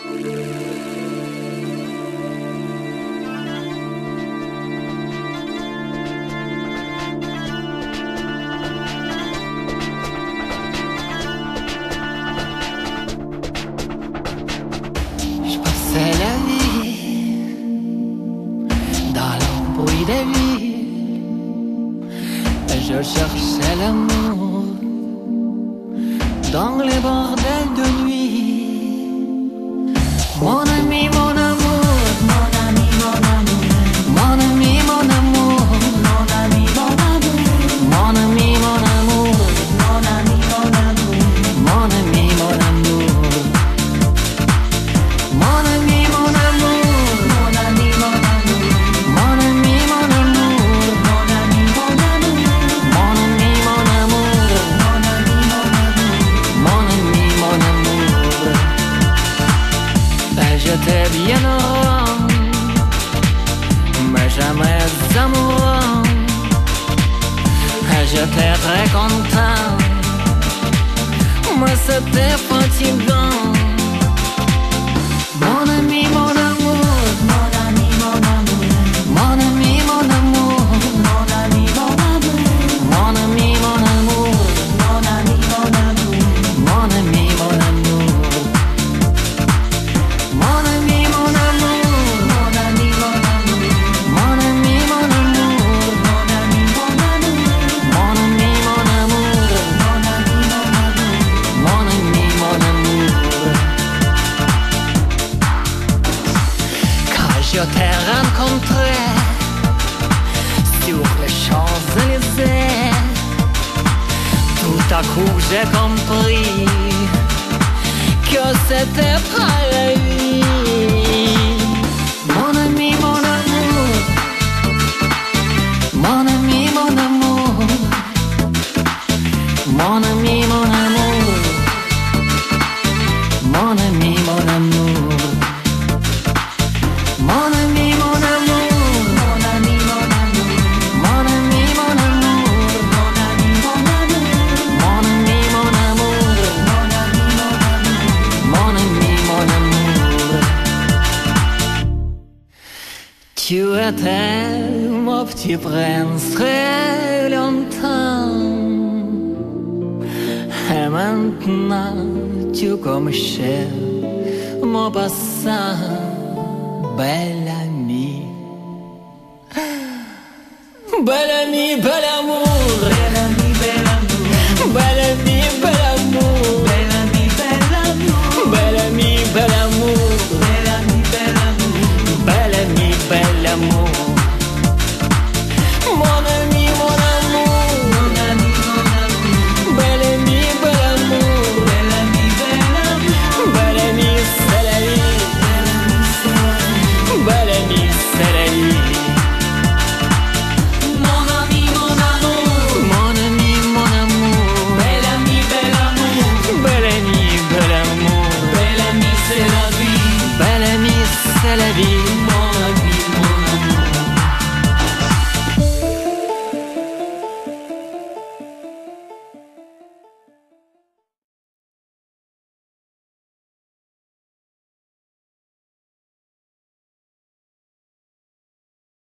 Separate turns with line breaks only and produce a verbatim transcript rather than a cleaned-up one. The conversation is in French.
C'est la vie dans l'embrouille des vies. Je cherchais l'amour dans les bordels de nuit. Mon ami, mon amour, mon ami, mon amour, mon ami, mon amour, mon ami, mon amour, mon ami, mon amour, mon ami, mon amour, mon ami, mon amour. Mon ami, mon amour, mon ami, mon amour, mon ami, mon amour, mon ami, mon amour, mon ami, mon amour, mon ami, mon ami, mon amour. Ben, j'étais bien heureux, mais jamais amoureux. J'étais très content, mais c'était fatigant. Mon ami, mon amour, mon ami, mon amour, mon ami, mon amour, mon ami, mon amour, mon ami, mon amour, mon ami, mon amour, mon ami, mon amour, mon ami, mon amour, mon ami, mon amour, mon ami, mon amour, mon ami, mon amour, mon ami, mon amour, mon ami, mon amour, mon ami, mon amour. Je t'ai rencontré sur les Champs-Élysées. Tout à coup j'ai compris que c'était pas la vie. Mon ami, mon amour, mon ami, mon amour, mon ami, mon amour, mon ami, mon amour. Mon ami, mon amour, mon ami, mon amour, mon ami, mon amour, mon ami, mon amour, mon ami, mon amour, mon ami, mon amour. Tu étais mon petit prince très longtemps, et maintenant tu comme cher mon passant. Bel ami, bel ami, bel amour.